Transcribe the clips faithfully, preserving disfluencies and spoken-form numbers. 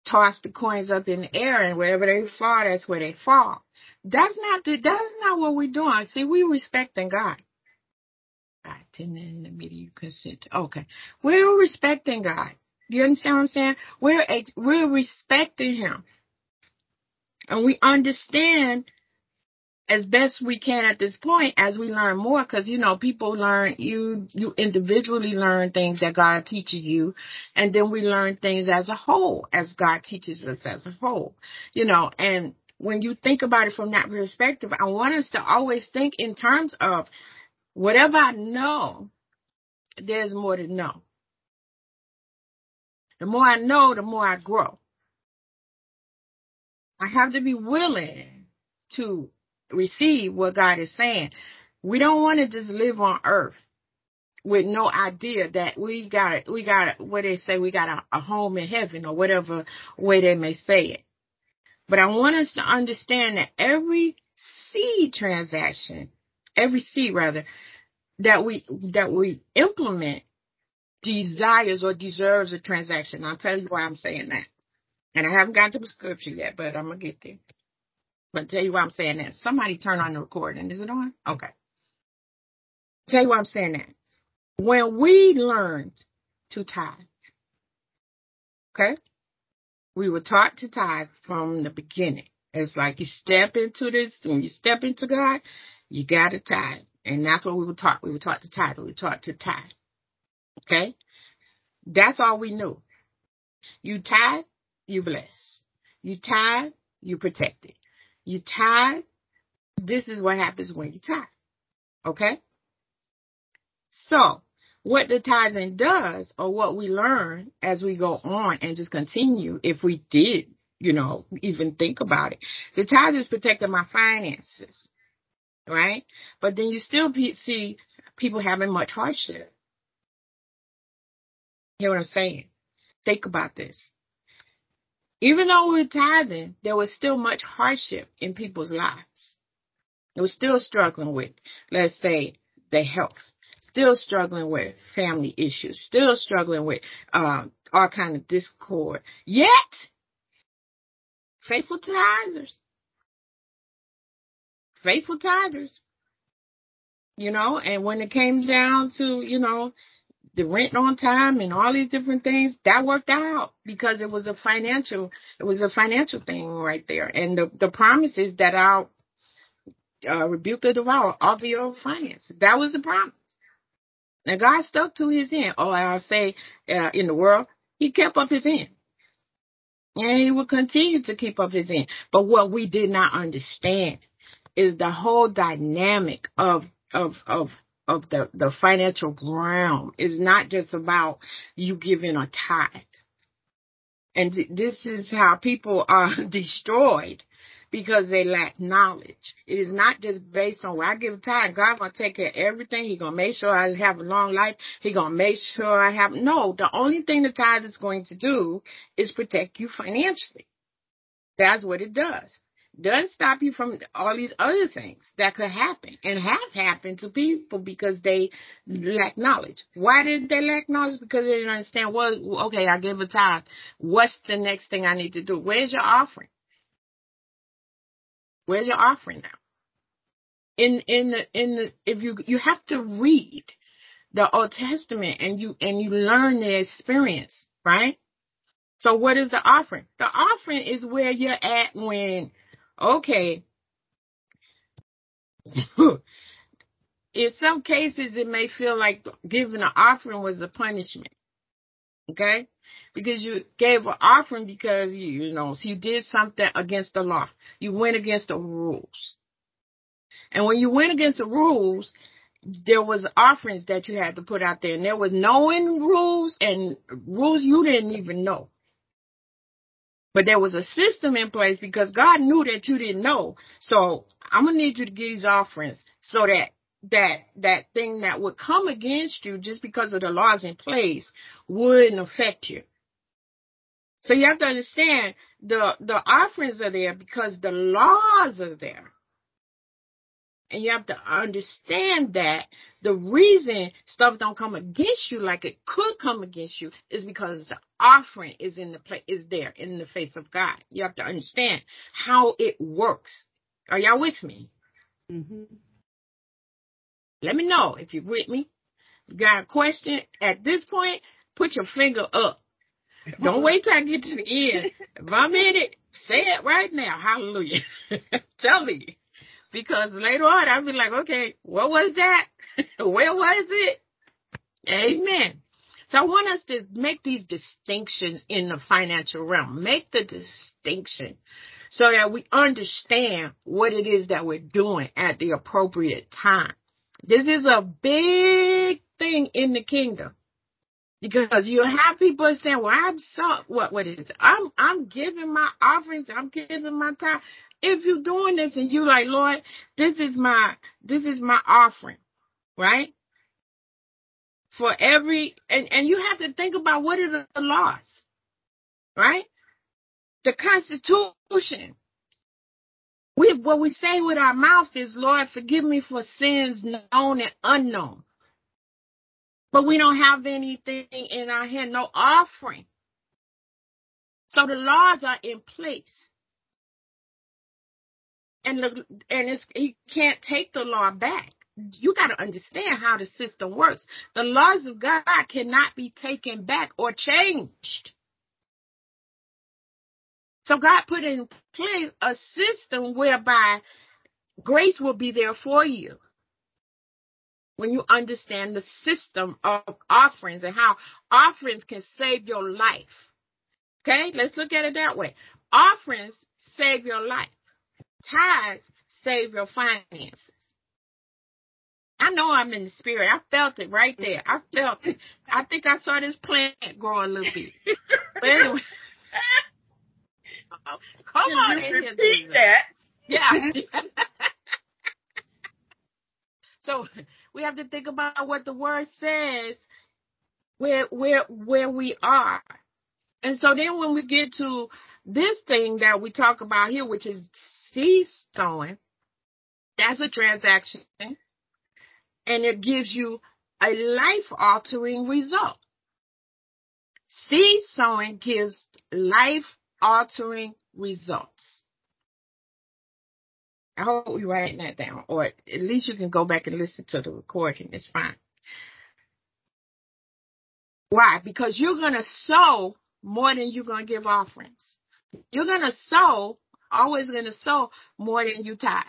toss the coins up in the air, and wherever they fall, that's where they fall. That's not the, that's not what we're doing. See, we respecting God. God, in the middle, consent. Okay, we're respecting God. Do you understand what I'm saying? We're we're respecting Him, and we understand as best we can at this point as we learn more, because you know people learn, you you individually learn things that God teaches you, and then we learn things as a whole as God teaches us as a whole, you know. And when you think about it from that perspective, I want us to always think in terms of whatever I know, there's more to know. The more I know, the more I grow. I have to be willing to receive what God is saying. We don't want to just live on earth with no idea that we got we got what they say, we got a, a home in heaven, or whatever way they may say it. But I want us to understand that every seed transaction, every seed rather, that we that we implement desires or deserves a transaction. I'll tell you why I'm saying that. And I haven't gotten to the scripture yet, but I'm going to get there. But I'll tell you why I'm saying that. Somebody turn on the recording. Is it on? Okay. I'll tell you why I'm saying that. When we learned to tithe, okay, we were taught to tithe from the beginning. It's like you step into this, when you step into God, you got to tithe. And that's what we were taught. We were taught to tithe. We were taught to tithe. Okay? That's all we knew. You tithe, you bless. You tithe, you protect it. You tithe, this is what happens when you tithe. Okay? So, what the tithing does, or what we learn as we go on and just continue, if we did, you know, even think about it, the tithe is protecting my finances, right? But then you still see people having much hardship. You hear what I'm saying? Think about this. Even though we're tithing, there was still much hardship in people's lives. They were still struggling with, let's say, their health, still struggling with family issues, still struggling with um, all kind of discord. Yet, faithful tithers, faithful tithers, you know, and when it came down to, you know, the rent on time and all these different things, that worked out because it was a financial, it was a financial thing right there. And the, the promise is that I'll uh, rebuke the devourer of your finances. That was the promise. And God stuck to his end. Oh, I'll say uh, in the world, he kept up his end. And he will continue to keep up his end. But what we did not understand is the whole dynamic of of of of the, the financial realm is not just about you giving a tithe. And th- this is how people are destroyed because they lack knowledge. It is not just based on, well, I give a tithe, God's going to take care of everything. He's going to make sure I have a long life. He's going to make sure I have, no, the only thing the tithe is going to do is protect you financially. That's what it does. Doesn't stop you from all these other things that could happen and have happened to people because they lack knowledge. Why did they lack knowledge? Because they didn't understand, well, okay, I give a tithe. What's the next thing I need to do? Where's your offering? Where's your offering now? In in the in the if you you have to read the Old Testament and you and you learn the experience, right? So what is the offering? The offering is where you're at when, okay, in some cases it may feel like giving an offering was a punishment, okay? Because you gave an offering because you, you know, so you did something against the law. You went against the rules. And when you went against the rules, there was offerings that you had to put out there. And there was knowing rules and rules you didn't even know. But there was a system in place because God knew that you didn't know. So I'm going to need you to give these offerings so that that that thing that would come against you just because of the laws in place wouldn't affect you. So you have to understand the, the offerings are there because the laws are there. And you have to understand that the reason stuff don't come against you like it could come against you is because the offering is in the place, is there in the face of God. You have to understand how it works. Are y'all with me? Mm-hmm. Let me know if you're with me. You got a question at this point, put your finger up. Don't wait till I get to the end. If I'm in it, say it right now. Hallelujah. Tell me. Because later on, I'll be like, okay, what was that? Where was it? Amen. So I want us to make these distinctions in the financial realm. Make the distinction so that we understand what it is that we're doing at the appropriate time. This is a big thing in the kingdom. Because you have people saying, well, I'm so, what, what is it? I'm, I'm giving my offerings. I'm giving my time. If you're doing this and you like, Lord, this is my, this is my offering, right? For every, and, and you have to think about what are the laws, right? The Constitution. We, what we say with our mouth is, Lord, forgive me for sins known and unknown. But we don't have anything in our hand, no offering. So the laws are in place. And the, and it's, he can't take the law back. You got to understand how the system works. The laws of God cannot be taken back or changed. So God put in place a system whereby grace will be there for you. When you understand the system of offerings and how offerings can save your life. Okay, let's look at it that way. Offerings save your life. Tithes save your finances. I know I'm in the spirit. I felt it right there. I felt it. I think I saw this plant grow a little bit. But anyway. Come Can on you in repeat here, that? Yeah. So we have to think about what the word says, where where where we are. And so then when we get to this thing that we talk about here, which is seed sowing, that's a transaction. And it gives you a life-altering result. Seed sowing gives life-altering results. I hope you're writing that down, or at least you can go back and listen to the recording. It's fine. Why? Because you're going to sow more than you're going to give offerings. You're going to sow, always going to sow more than you tithe.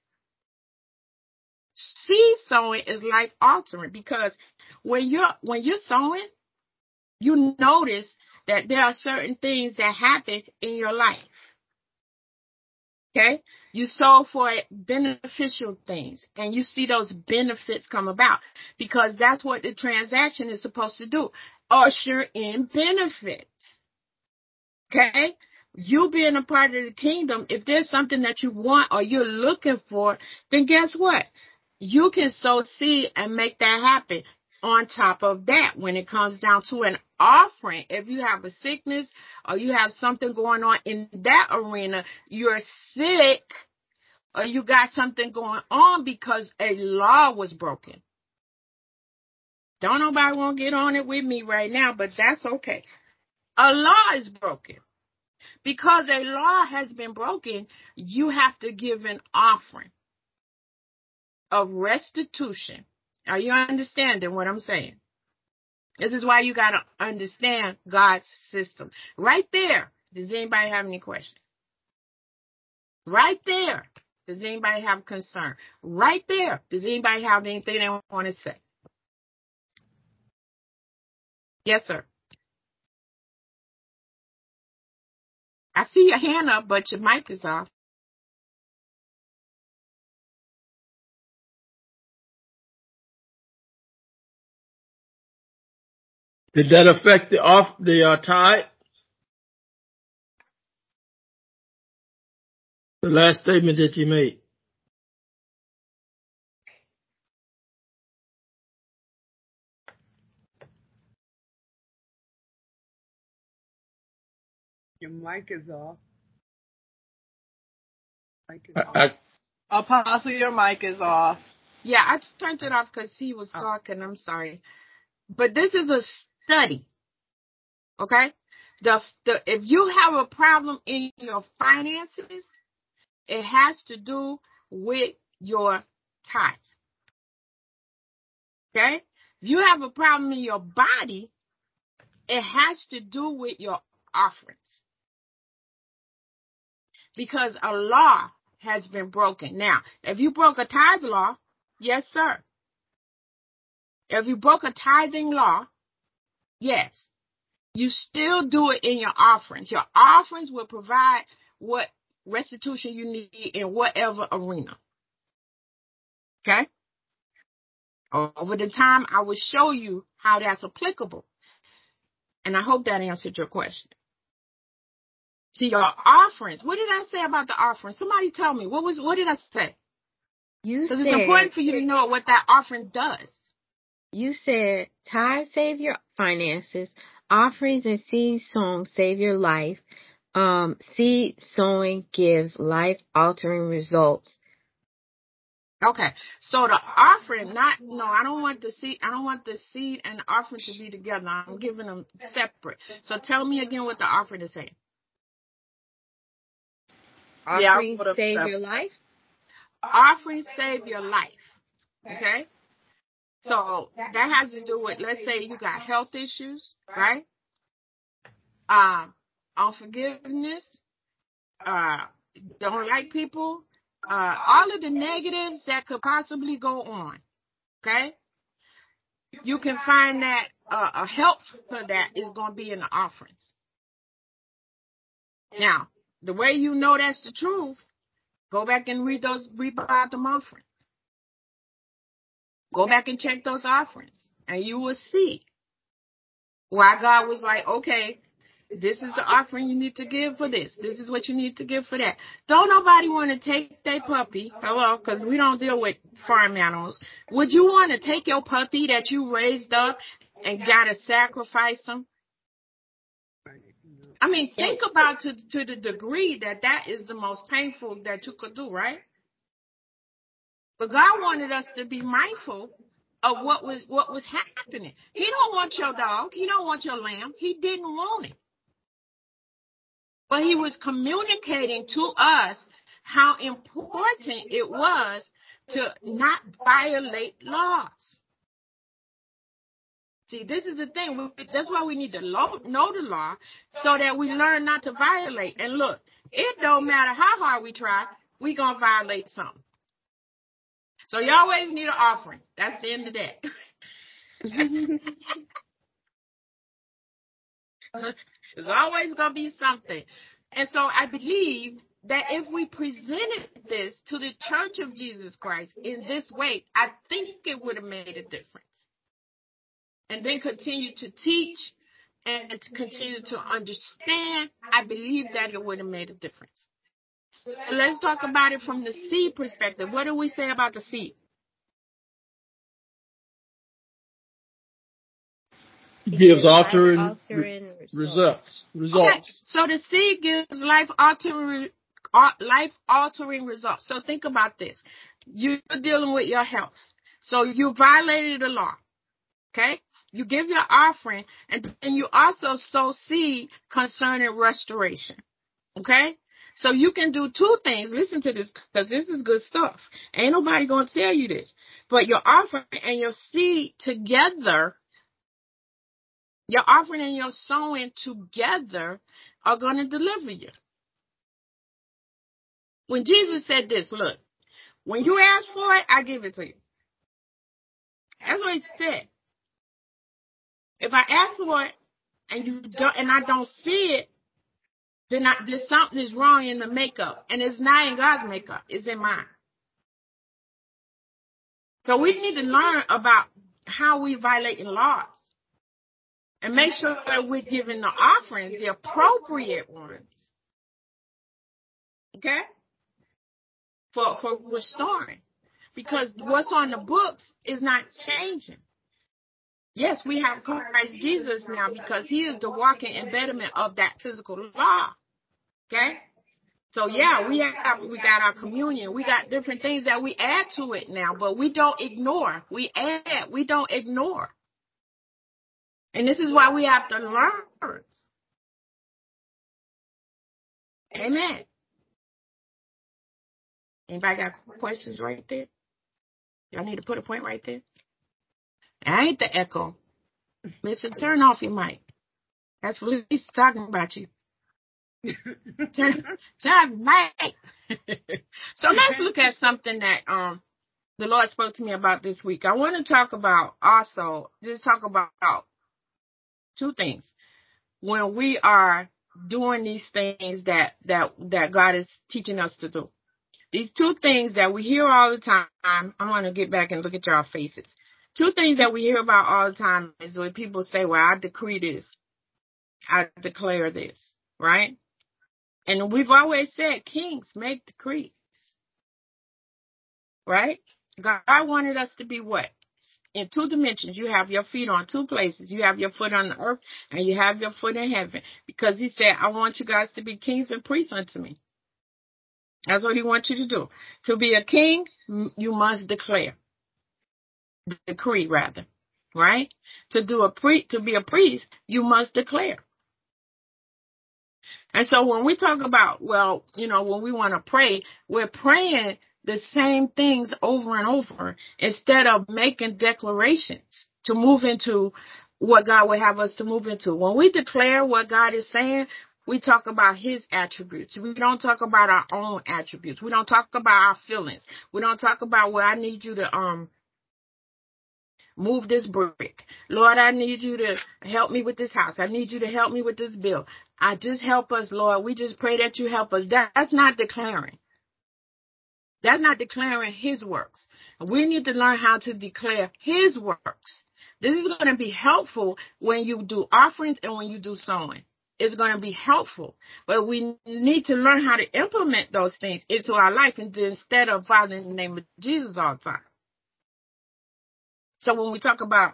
Seed sowing is life-altering because when you're when you're sowing, you notice that there are certain things that happen in your life. Okay? You sow for beneficial things and you see those benefits come about because that's what the transaction is supposed to do. Usher in benefits. Okay? You being a part of the kingdom, if there's something that you want or you're looking for, then guess what? You can sow seed and make that happen. On top of that, when it comes down to an offering, if you have a sickness or you have something going on in that arena, you're sick or you got something going on because a law was broken. Don't nobody want to get on it with me right now, but that's okay. A law is broken. Because a law has been broken, you have to give an offering of restitution. Are you understanding what I'm saying? This is why you got to understand God's system. Right there. Does anybody have any questions? Right there. Does anybody have concern? Right there. Does anybody have anything they want to say? Yes, sir. I see your hand up, but your mic is off. Did that affect the off the uh, tithe? The last statement that you made. Your mic is off. Mic is I, off. I Apostle, your mic is off. Yeah, I turned it off because he was talking. I'm sorry. But this is a study. Okay? The, the if you have a problem in your finances, it has to do with your tithe. Okay? If you have a problem in your body, it has to do with your offerings. Because a law has been broken. Now, if you broke a tithe law, yes, sir. If you broke a tithing law, yes. You still do it in your offerings. Your offerings will provide what restitution you need in whatever arena. Okay? Over the time, I will show you how that's applicable. And I hope that answered your question. See, your offerings. What did I say about the offering? Somebody tell me. What was? What did I say? You said. Because it's important for you to know what that offering does. You said tithe save your finances, offerings and seed sowing save your life. Um, seed sowing gives life-altering results. Okay, so the offering, not no, I don't want the seed. I don't want the seed and the offering to be together. I'm giving them separate. So tell me again what the offering is saying. Offering yeah, save your life. Offering save your life. Okay. So that has to do with, let's say you got health issues, right? Um, unforgiveness, uh, don't like people, uh, all of the negatives that could possibly go on. Okay? You can find that uh, a help for that is going to be in the offerings. Now, the way you know that's the truth, go back and read those, read about them offerings. Go back and check those offerings, and you will see why God was like, okay, this is the offering you need to give for this. This is what you need to give for that. Don't nobody want to take their puppy. Hello, because we don't deal with farm animals. Would you want to take your puppy that you raised up and got to sacrifice them? I mean, think about to, to the degree that that is the most painful that you could do, right? But God wanted us to be mindful of what was what was happening. He don't want your dog. He don't want your lamb. He didn't want it. But he was communicating to us how important it was to not violate laws. See, this is the thing. That's why we need to know the law so that we learn not to violate. And look, it don't matter how hard we try, we going to violate something. So you always need an offering. That's the end of that. There's always going to be something. And so I believe that if we presented this to the Church of Jesus Christ in this way, I think it would have made a difference. And then continue to teach and to continue to understand, I believe that it would have made a difference. So let's talk about it from the seed perspective. What do we say about the seed? Gives altering, altering results. Results. Okay, so the seed gives life altering life altering results. So think about this: you're dealing with your health, so you violated the law. Okay, you give your offering, and then you also sow seed concerning restoration. Okay, so you can do two things. Listen to this, because this is good stuff. Ain't nobody gonna tell you this, but your offering and your seed together. Your offering and your sowing together are going to deliver you. When Jesus said this, look, when you ask for it, I give it to you. That's what he said. If I ask for it and you don't, and I don't see it, then, I, then something is wrong in the makeup. And it's not in God's makeup. It's in mine. So we need to learn about how we violate laws. And make sure that we're giving the offerings, the appropriate ones. Okay? For, for restoring. Because what's on the books is not changing. Yes, we have Christ Jesus now because he is the walking embodiment of that physical law. Okay? So yeah, we have, we got our communion. We got different things that we add to it now, but we don't ignore. We add, we don't ignore. And this is why we have to learn. Amen. Anybody got questions right there? Y'all need to put a point right there. I ain't the echo. Listen, turn off your mic. That's Felicia talking about you. turn, turn your mic. So let's look at something that um the Lord spoke to me about this week. I want to talk about also, just talk about two things. When we are doing these things that, that, that God is teaching us to do. These two things that we hear all the time. I want to get back and look at y'all faces. Two things that we hear about all the time is when people say, well, I decree this. I declare this, right? And we've always said kings make decrees, right? God wanted us to be what? In two dimensions. You have your feet on two places. You have your foot on the earth and you have your foot in heaven. Because he said, I want you guys to be kings and priests unto me. That's what he wants you to do. To be a king, you must declare. Decree, rather. Right? To do a pre to be a priest, you must declare. And so when we talk about, well, you know, when we want to pray, we're praying the same things over and over instead of making declarations to move into what God would have us to move into. When we declare what God is saying, we talk about his attributes. We don't talk about our own attributes. We don't talk about our feelings. We don't talk about, well, I need you to um move this brick. Lord, I need you to help me with this house. I need you to help me with this bill. I just help us, Lord. We just pray that you help us. That, that's not declaring. That's not declaring his works. We need to learn how to declare his works. This is going to be helpful when you do offerings and when you do sowing. It's going to be helpful. But we need to learn how to implement those things into our life instead of following the name of Jesus all the time. So when we talk about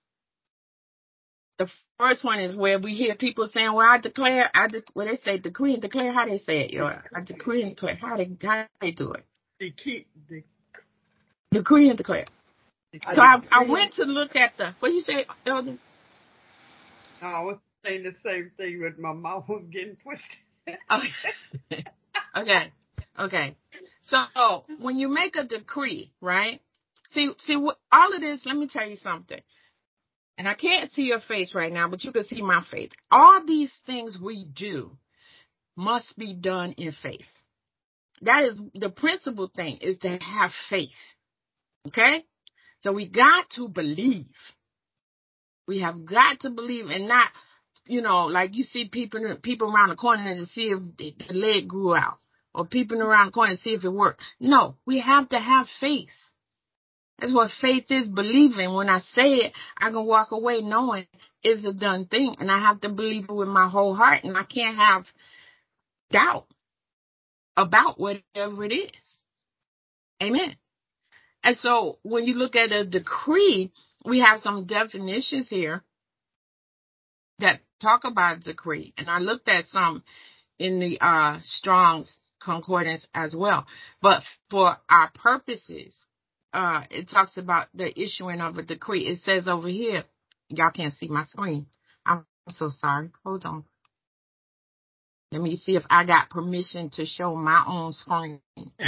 the first one is where we hear people saying, well, I declare, I de- well, they say decree and declare. How they say it, yo? I decree and declare. How they, how they do it? Decree, de- decree and declare. I so I, I went to look at the, what you say, Elder? Oh, I was saying the same thing, but my mouth was getting twisted. Okay. okay. Okay. So when you make a decree, right? See, see, what, all of this, let me tell you something. And I can't see your face right now, but you can see my face. All these things we do must be done in faith. That is the principal thing, is to have faith. Okay? So we got to believe. We have got to believe and not, you know, like you see people people around the corner to see if the leg grew out, or peeping around the corner to see if it worked. No, we have to have faith. That's what faith is, believing. When I say it, I can walk away knowing it's a done thing. And I have to believe it with my whole heart. And I can't have doubt about whatever it is. Amen. And so when you look at a decree, we have some definitions here that talk about decree. And I looked at some in the uh, Strong's Concordance as well. But for our purposes, Uh, it talks about the issuing of a decree. It says over here, y'all can't see my screen. I'm so sorry. Hold on. Let me see if I got permission to show my own screen.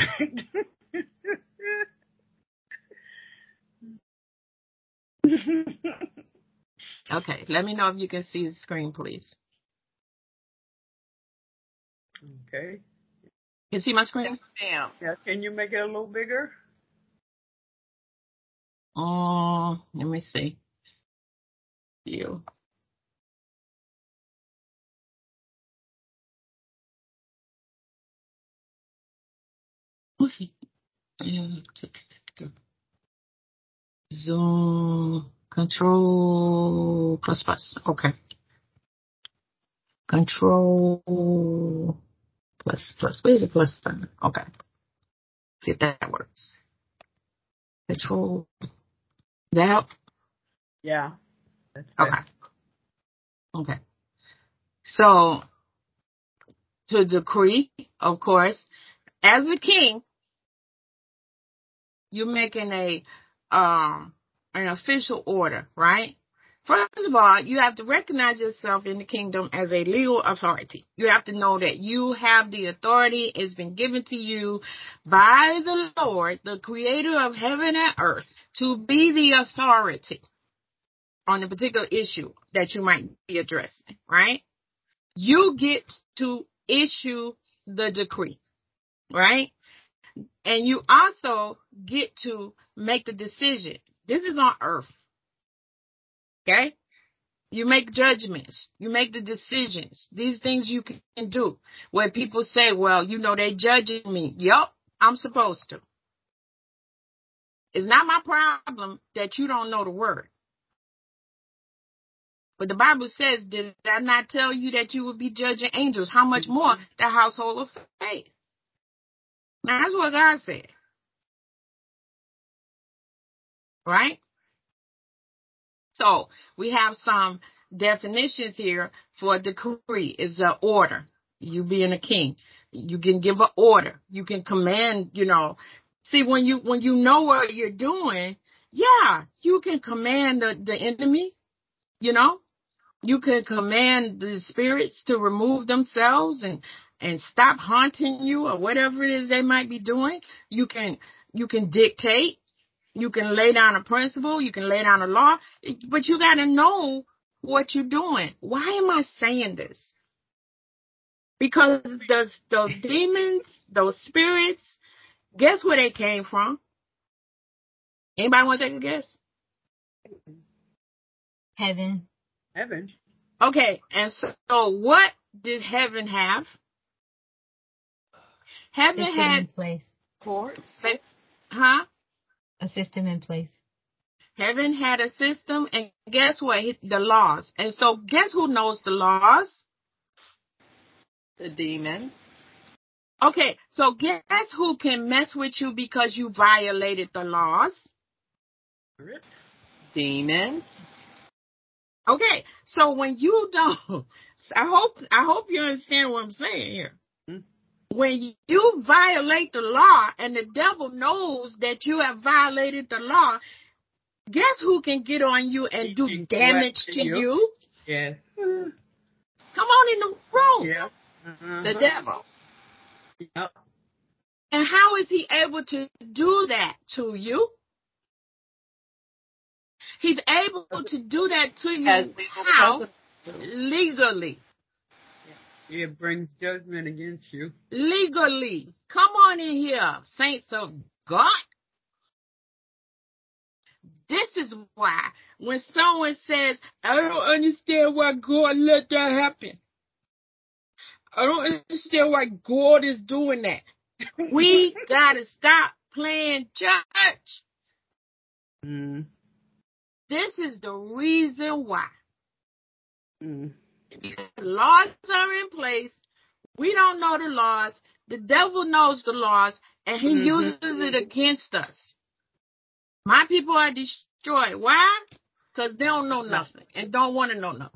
Okay, let me know if you can see the screen, please. Okay. You see my screen? Yeah. Yeah. Can you make it a little bigger? Oh, uh, let me see. You. Zoom control plus plus. Okay. Control plus plus. Where's the plus sign? Okay. See if that works. Control. That help? Yeah. That's okay. Okay. So to decree, of course. As a king, you're making a um an official order, right? First of all, you have to recognize yourself in the kingdom as a legal authority. You have to know that you have the authority. It's been given to you by the Lord, the creator of heaven and earth, to be the authority on a particular issue that you might be addressing, right? You get to issue the decree, right? And you also get to make the decision. This is on earth. Okay? You make judgments. You make the decisions. These things you can do. Where people say, well, you know, they judging me. Yup, I'm supposed to. It's not my problem that you don't know the word. But the Bible says, did I not tell you that you would be judging angels? How much more the household of faith? Now, that's what God said. Right? So we have some definitions here for a decree. It's an order. You being a king, you can give an order. You can command, you know. See, when you when you know what you're doing, yeah, you can command the, the enemy, you know. You can command the spirits to remove themselves and, and stop haunting you or whatever it is they might be doing. You can you can dictate. You can lay down a principle, you can lay down a law, but you got to know what you're doing. Why am I saying this? Because those, those demons, those spirits, guess where they came from? Anybody want to take a guess? Heaven. Heaven. Okay, and so, so what did heaven have? Heaven System had in place. Courts. Huh? A system in place. Heaven had a system, and guess what? The laws. And so guess who knows the laws? The demons. Okay, so guess who can mess with you because you violated the laws? Demons. Okay, so when you don't, I hope I hope you understand what I'm saying here. Mm-hmm. When you violate the law and the devil knows that you have violated the law, guess who can get on you and do damage to you? you? Yes. Come on in the room. Yeah. Uh-huh. The devil. Yep. And how is he able to do that to you? He's able to do that to you how? Legally. It brings judgment against you. Legally. Come on in here, saints of God. This is why when someone says, I don't understand why God let that happen. I don't understand why God is doing that. We got to stop playing church. Mm. This is the reason why. Mm. Because laws are in place. We don't know the laws. The devil knows the laws, and he mm-hmm. uses it against us. My people are destroyed. Why? Because they don't know nothing and don't want to know nothing.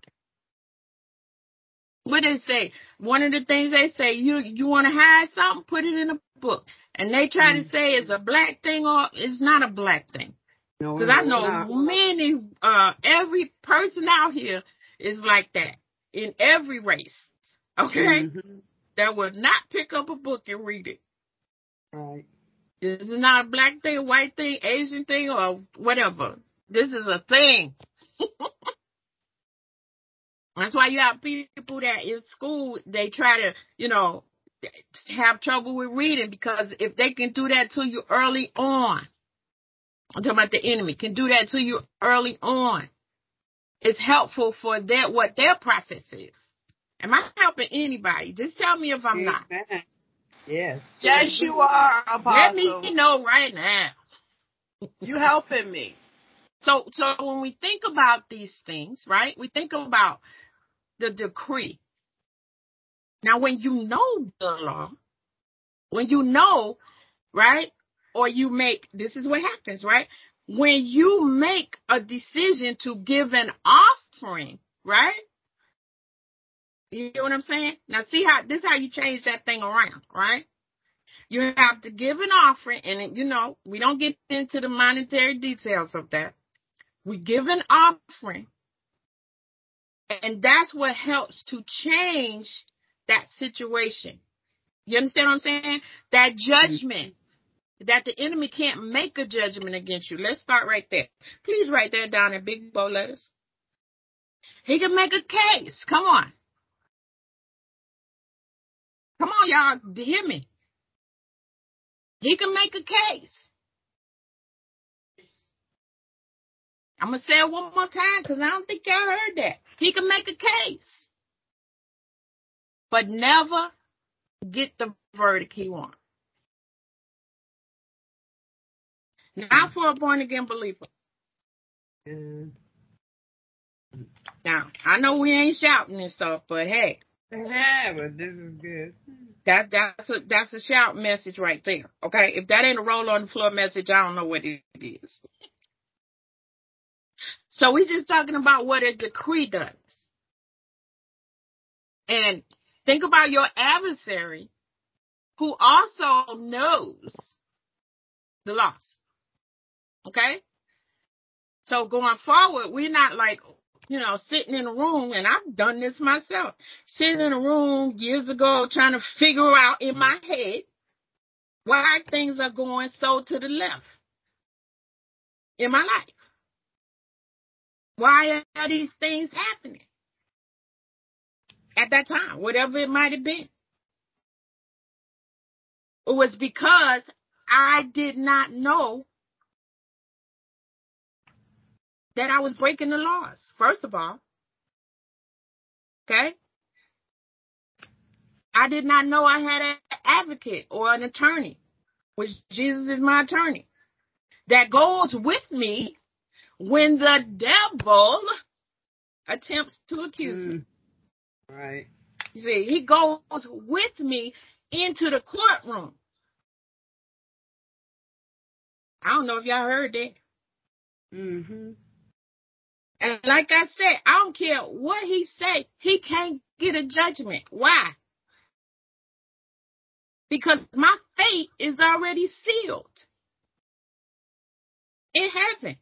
What they say? One of the things they say, you you want to hide something, put it in a book. And they try mm-hmm. to say it's a black thing or it's not a black thing. Because no, I know not. many, uh, every person out here is like that in every race. Okay? Mm-hmm. That would not pick up a book and read it. Right. This is not a black thing, white thing, Asian thing, or whatever. This is a thing. That's why you have people that in school, they try to, you know, have trouble with reading, because if they can do that to you early on, I'm talking about the enemy, can do that to you early on, it's helpful for their, what their process is. Am I helping anybody? Just tell me if I'm Amen. not. Yes. Yes, you are, Apostle. Let me know right now. You helping me. So, so when we think about these things, right, we think about the decree. Now, when you know the law, when you know, right, or you make, this is what happens, right? When you make a decision to give an offering, right, You know what I'm saying? Now, see how this is how you change that thing around, right? You have to give an offering, and, you know, we don't get into the monetary details of that. We give an offering, and that's what helps to change that situation. You understand what I'm saying? That judgment, that the enemy can't make a judgment against you. Let's start right there. Please write that down in big bold letters. He can make a case. Come on. Come on, y'all. Hear me. He can make a case. I'm going to say it one more time because I don't think y'all heard that. He can make a case, but never get the verdict he wants. Not for a born-again believer. Mm. Now, I know we ain't shouting and stuff, but hey. Yeah, but this is good. That, that's, a, that's a shout message right there, okay? If that ain't a roll on the floor message, I don't know what it is. So we're just talking about what a decree does. And think about your adversary who also knows the loss. Okay? So going forward, we're not like, you know, sitting in a room, and I've done this myself, sitting in a room years ago trying to figure out in my head why things are going so to the left in my life. Why are these things happening at that time, whatever it might have been? It was because I did not know that I was breaking the laws, first of all. Okay? I did not know I had an advocate or an attorney, which Jesus is my attorney, that goes with me when the devil attempts to accuse mm. me. Right. You see, he goes with me into the courtroom. I don't know if y'all heard that. Mm-hmm. And like I said, I don't care what he say, he can't get a judgment. Why? Because my fate is already sealed in heaven.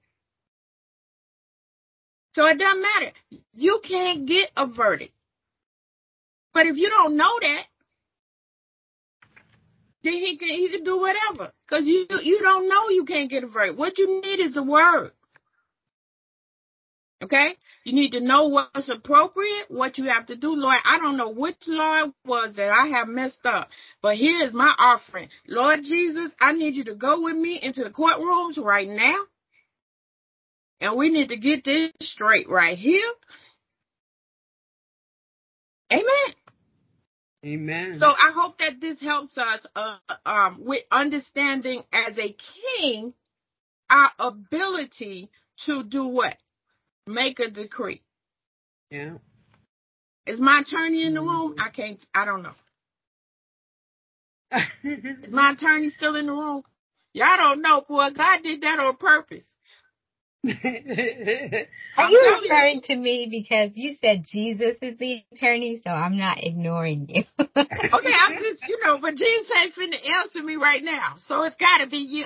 So it doesn't matter. You can't get a verdict. But if you don't know that, then he can he can do whatever. Because you you don't know you can't get a verdict. What you need is a word. Okay? You need to know what's appropriate, what you have to do. Lord, I don't know which law it was that I have messed up, but here's my offering. Lord Jesus, I need you to go with me into the courtrooms right now. And we need to get this straight right here. Amen. Amen. So I hope that this helps us uh, um, with understanding as a king our ability to do what? Make a decree. Yeah. Is my attorney in the room? I can't, I don't know. Is my attorney still in the room? Y'all don't know, boy. God did that on purpose. Are you referring you. to me because you said Jesus is the attorney, so I'm not ignoring you. Okay, I'm just, you know, but Jesus ain't finna answer me right now, so it's got to be you.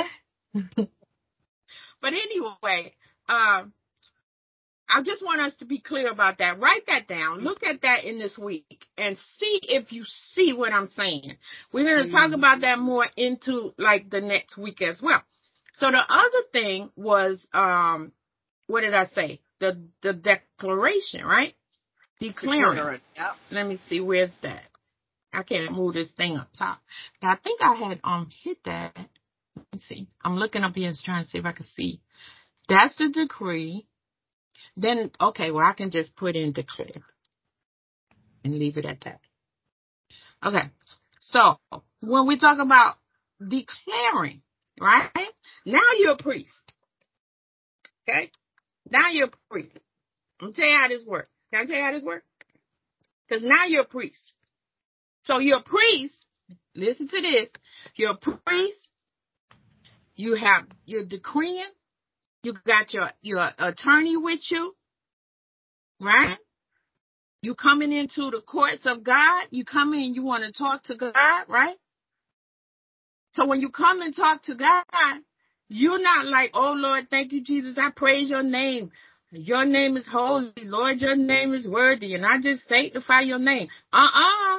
But anyway, um, I just want us to be clear about that. Write that down. Look at that in this week and see if you see what I'm saying. We're going to talk about that more into like the next week as well. So the other thing was, um, what did I say? The the declaration, right? Declaring. Yep. Let me see, where's that? I can't move this thing up top. Now, I think I had um hit that. Let me see. I'm looking up here and trying to see if I can see. That's the decree. Then, okay, well, I can just put in declare and leave it at that. Okay. So when we talk about declaring, right? Now you're a priest. Okay? Now you're a priest. I'm going to tell you how this works. Can I tell you how this works? Because now you're a priest. So you're a priest. Listen to this. You're a priest. You have, you're decreeing. You got your, your attorney with you. Right? You coming into the courts of God, you come in, you want to talk to God, right? So when you come and talk to God, you're not like, oh, Lord, thank you, Jesus. I praise your name. Your name is holy. Lord, your name is worthy. And I just sanctify your name. Uh-uh.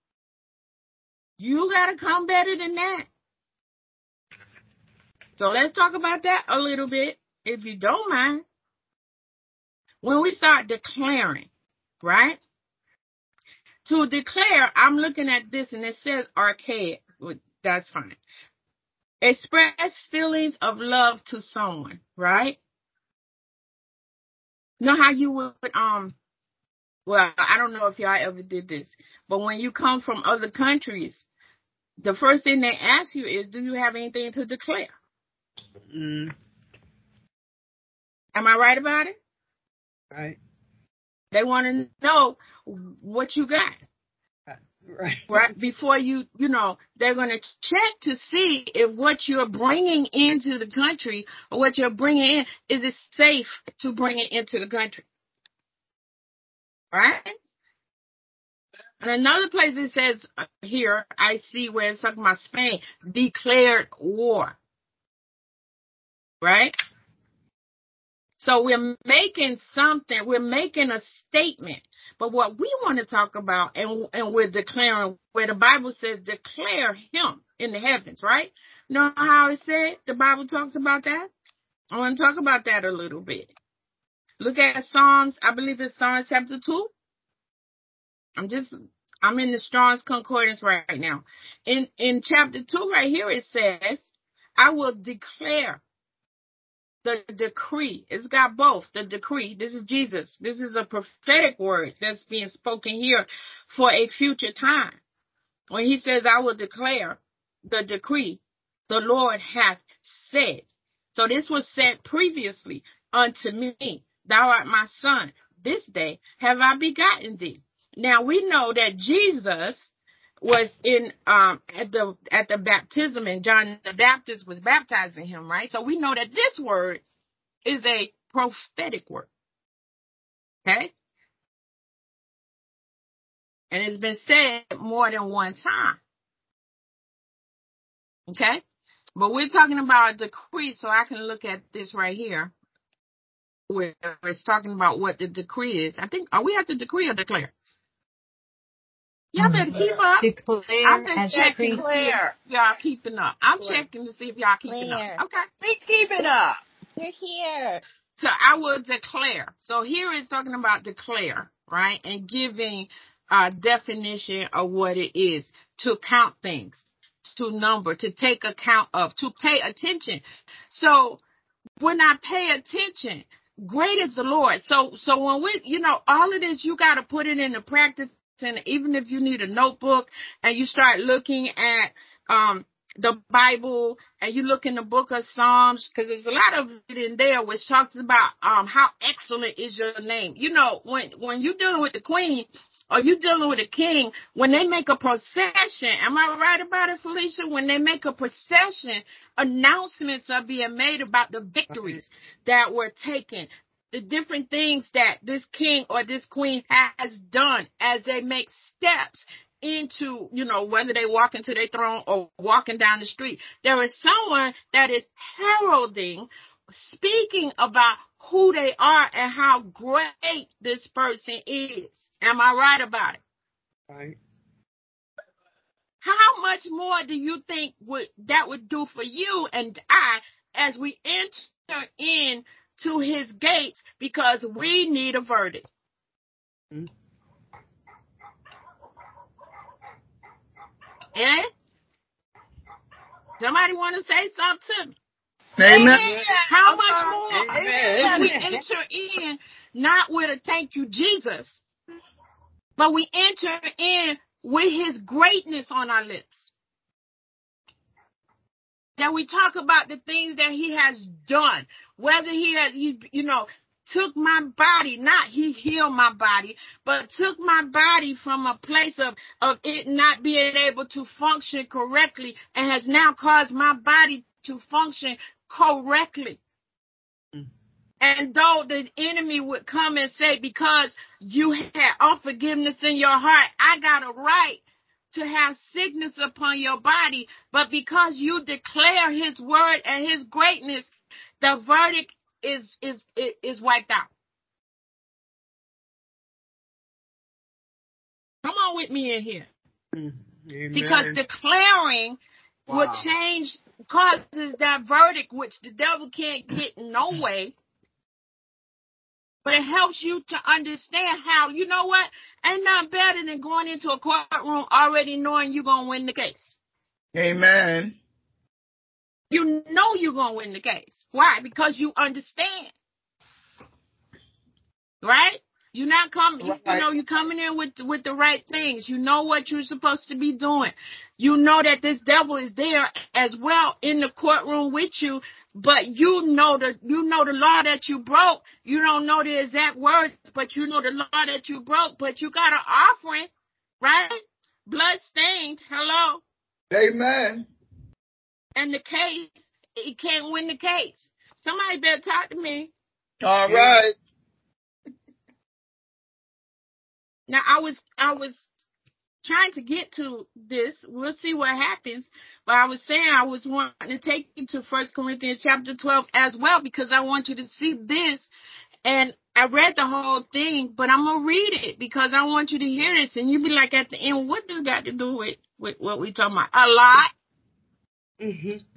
You got to come better than that. So let's talk about that a little bit, if you don't mind. When we start declaring, right? To declare, I'm looking at this and it says archaic. Well, that's fine. Express feelings of love to someone, right? Know how you would, um, well, I don't know if y'all ever did this, but when you come from other countries, the first thing they ask you is, do you have anything to declare? Mm. Am I right about it? Right. They want to know what you got. Right. Right. Before you, you know, they're going to check to see if what you're bringing into the country or what you're bringing in, is it safe to bring it into the country? Right. And another place it says uh, here, I see where it's talking about Spain, declared war. Right. So we're making something, we're making a statement. But what we want to talk about, and, and we're declaring, where the Bible says, declare him in the heavens, right? You know how it said? The Bible talks about that. I want to talk about that a little bit. Look at Psalms, I believe it's Psalms chapter two. I'm just, I'm in the Strong's Concordance right now. In, in chapter two right here, it says, I will declare the decree. It's got both. The decree. This is Jesus. This is a prophetic word that's being spoken here for a future time. When he says, I will declare the decree, the Lord hath said. So this was said previously unto me. Thou art my son. This day have I begotten thee. Now we know that Jesus was in um at the at the baptism, and John the Baptist was baptizing him, right? So we know that this word is a prophetic word. Okay? And it's been said more than one time. Okay? But we're talking about a decree, so I can look at this right here, where it's talking about what the decree is. I think, are we at the decree or declare? Y'all better keep up. Declare I'm just checking to see if Declare. y'all keeping up. I'm Declare. checking to see if y'all keeping Declare. up. Okay. We keep it up. You're here. So I will declare. So here it's talking about declare, right? And giving a definition of what it is. To count things, to number, to take account of, to pay attention. So when I pay attention, great is the Lord. So, so when we, you know, all of this, you got to put it into practice. And even if you need a notebook and you start looking at, um, the Bible and you look in the book of Psalms, because there's a lot of it in there which talks about, um, how excellent is your name. You know, when, when you're dealing with the queen, or you dealing with a king, when they make a procession, am I right about it, Felicia? When they make a procession, announcements are being made about the victories that were taken, the different things that this king or this queen has done as they make steps into, you know, whether they walk into their throne or walking down the street. There is someone that is heralding, speaking about who they are and how great this person is. Am I right about it? Right. How much more do you think would that would do for you and I as we enter in to his gates, because we need a verdict? Mm. Eh? Somebody want to say something to me? Amen. How much more Amen. do we enter in, not with a thank you, Jesus, but we enter in with his greatness on our lips? That we talk about the things that he has done, whether he has, you, you know, took my body, not he healed my body, but took my body from a place of, of it not being able to function correctly and has now caused my body to function correctly. Mm. And though the enemy would come and say, because you had unforgiveness in your heart, I got a right to have sickness upon your body. But because you declare his word and his greatness, the verdict is, is, is wiped out. Come on with me in here. Amen. Because declaring wow. will change, causes that verdict, which the devil can't get no way. But it helps you to understand how, you know what? Ain't nothing better than going into a courtroom already knowing you're going to win the case. Amen. You know you're going to win the case. Why? Because you understand. Right? You're not coming, right. you, you know, you're coming in with, with the right things. You know what you're supposed to be doing. You know that this devil is there as well in the courtroom with you, but you know the, you know the law that you broke. You don't know the exact words, but you know the law that you broke, but you got an offering, right? Blood stained. Hello. Amen. And the case, he can't win the case. Somebody better talk to me. All right. Now, I was I was trying to get to this. We'll see what happens. But I was saying I was wanting to take you to First Corinthians chapter twelve as well, because I want you to see this. And I read the whole thing, but I'm going to read it because I want you to hear this. And you'll be like at the end, what does it got to do with, with what we're talking about? A lot. Mm-hmm.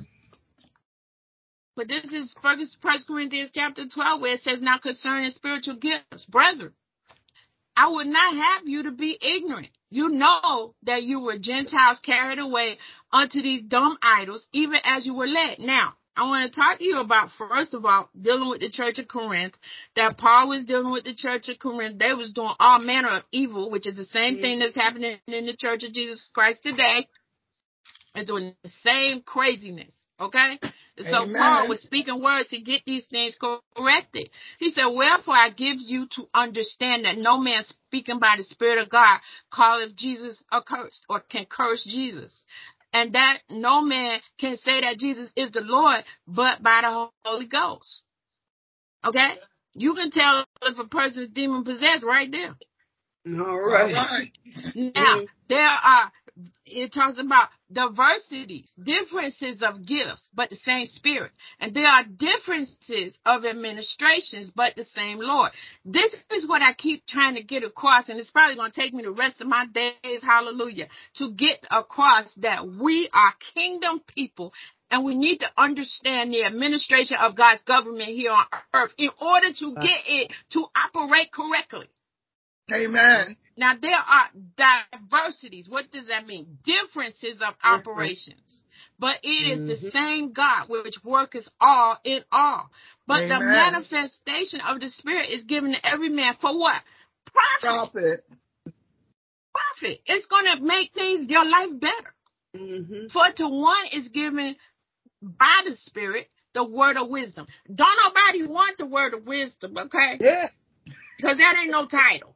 But this is First Corinthians chapter twelve, where it says, now concerning spiritual gifts, brethren, I would not have you to be ignorant. You know that you were Gentiles carried away unto these dumb idols, even as you were led. Now, I want to talk to you about, first of all, dealing with the church of Corinth, that Paul was dealing with the church of Corinth. They was doing all manner of evil, which is the same thing that's happening in the church of Jesus Christ today. They're doing the same craziness, okay? And so Amen. Paul was speaking words to get these things corrected. He said, wherefore I give you to understand that no man speaking by the Spirit of God calleth Jesus accursed or can curse Jesus. And that no man can say that Jesus is the Lord but by the Holy Ghost. Okay? You can tell if a person is demon possessed right there. All right. All right. Now, there are, it talks about diversities, differences of gifts, but the same Spirit. And there are differences of administrations, but the same Lord. This is what I keep trying to get across, and it's probably going to take me the rest of my days, hallelujah, to get across that we are kingdom people, and we need to understand the administration of God's government here on earth in order to get it to operate correctly. Amen. Now, there are diversities. What does that mean? Differences of operations. But it is mm-hmm. the same God which worketh all in all. But Amen. The manifestation of the Spirit is given to every man for what? Profit. Profit. Profit. It's going to make things, your life better. Mm-hmm. For to one is given by the Spirit the word of wisdom. Don't nobody want the word of wisdom, okay? Yeah. Because that ain't no title.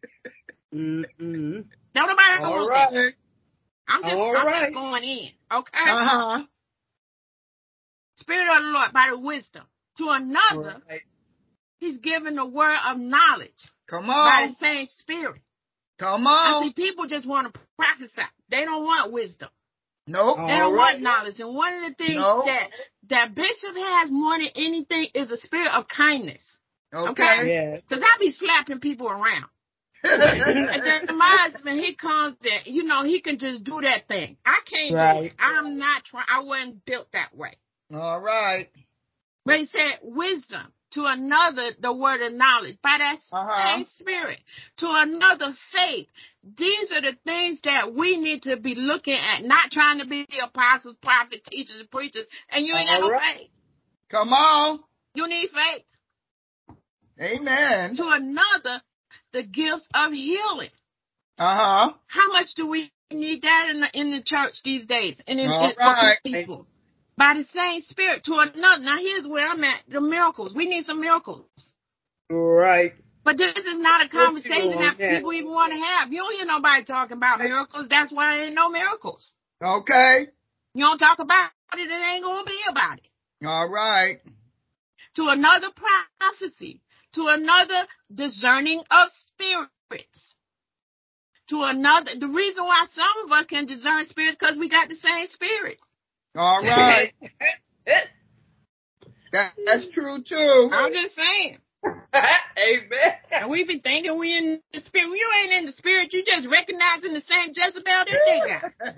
Mm-mm. Don't nobody All want right. that. I'm just, All I'm right. just going in, okay? Uh-huh. Spirit of the Lord by the wisdom. To another, right. he's given the word of knowledge. Come on. By the same Spirit. Come on. I see people just want to prophesy. They don't want wisdom. Nope. They don't right. want knowledge. And one of the things nope. that, that Bishop has more than anything is a spirit of kindness. Okay. Okay? Yeah. Because I be slapping people around. And then my husband, he comes there, you know, he can just do that thing. I can't right. do it. I'm not trying, I wasn't built that way. All right. But he said, wisdom. To another, the word of knowledge. By that uh-huh. same Spirit. To another, faith. These are the things that we need to be looking at. Not trying to be the apostles, prophets, teachers, and preachers. And you ain't got no right. faith. Come on. You need faith. Amen. To another, the gifts of healing. Uh-huh. How much do we need that in the, in the church these days? And in, All in, right. for people. By the same Spirit to another. Now, here's where I'm at. The miracles. We need some miracles. Right. But this is not a conversation that people even want to have. You don't hear nobody talking about miracles. That's why there ain't no miracles. Okay. You don't talk about it, it ain't going to be about it. All right. to another prophecy, to another discerning of spirits, to another. The reason why some of us can discern spirits because we got the same spirit. All right. that, that's true too. I'm just saying. Amen. And we be thinking we in the spirit. You ain't in the spirit. You just recognizing the same Jezebel that they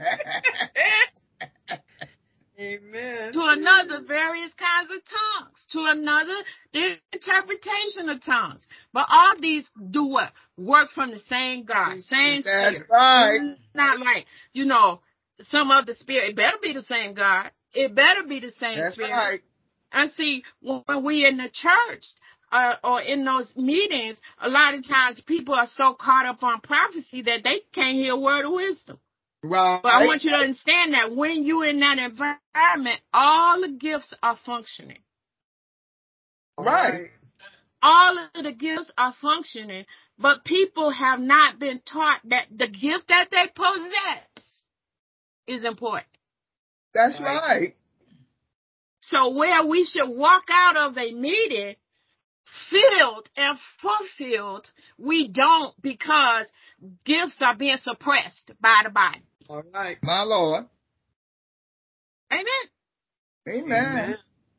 got. Amen. To another, various kinds of tongues. To another, the interpretation of tongues. But all these do what? Work from the same God, same That's spirit. right. Not like, you know, some of the spirit. It better be the same God. It better be the same That's spirit. right. And see, when we in the church uh, or in those meetings, a lot of times people are so caught up on prophecy that they can't hear a word of wisdom. Right. But I want you to understand that when you're in that environment, all the gifts are functioning. Right. All of the gifts are functioning, but people have not been taught that the gift that they possess is important. That's right. So where we should walk out of a meeting filled and fulfilled, we don't, because gifts are being suppressed by the body. All right. My Lord. Amen. Amen. Amen.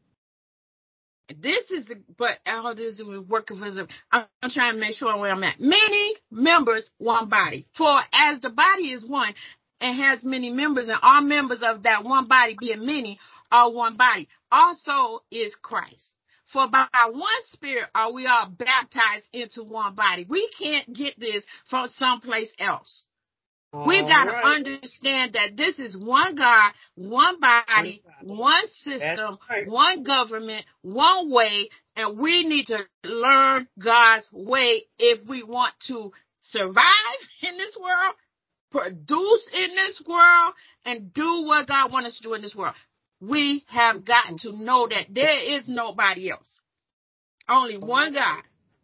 This is the, but all this is working for them. I'm, I'm trying to make sure where I'm at. Many members, one body. For as the body is one and has many members, and all members of that one body being many are one body, also is Christ. For by one spirit are we all baptized into one body. We can't get this from someplace else. All We've got to right. understand that this is one God, one body, one system, right. one government, one way, and we need to learn God's way if we want to survive in this world, produce in this world, and do what God wants us to do in this world. We have got to know that there is nobody else. Only one God.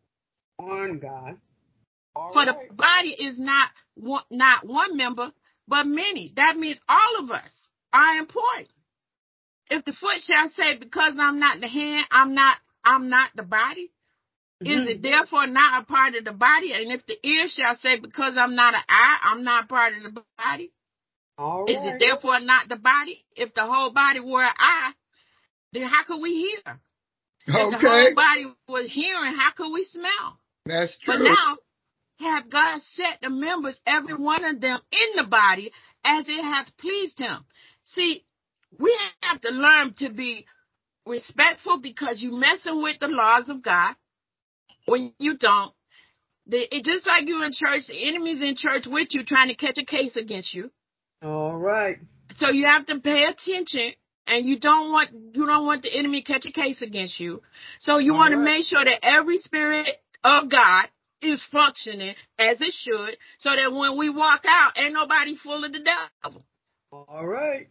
One God. All For right. the body is not one, not one member, but many. That means all of us are important. If the foot shall say, because I'm not the hand, I'm not, I'm not the body, mm-hmm. is it therefore not a part of the body? And if the ear shall say, because I'm not an eye, I'm not part of the body, all is right. it therefore not the body? If the whole body were an eye, then how could we hear? Okay. If the whole body was hearing, how could we smell? That's true. But now, have God set the members, every one of them, in the body as it hath pleased him. See, we have to learn to be respectful because you're messing with the laws of God. When you don't, the, it, just like you in church, the enemy's in church with you trying to catch a case against you. All right. So you have to pay attention. And you don't want you don't want the enemy to catch a case against you. So you All want right. to make sure that every spirit of God is functioning as it should, so that when we walk out, ain't nobody full of the devil. All right.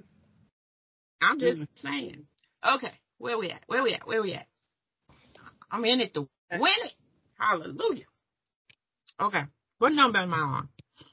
I'm just mm-hmm. saying. Okay, where we at? Where we at? Where we at? I'm in it to win it. Hallelujah. Okay, what number am I on?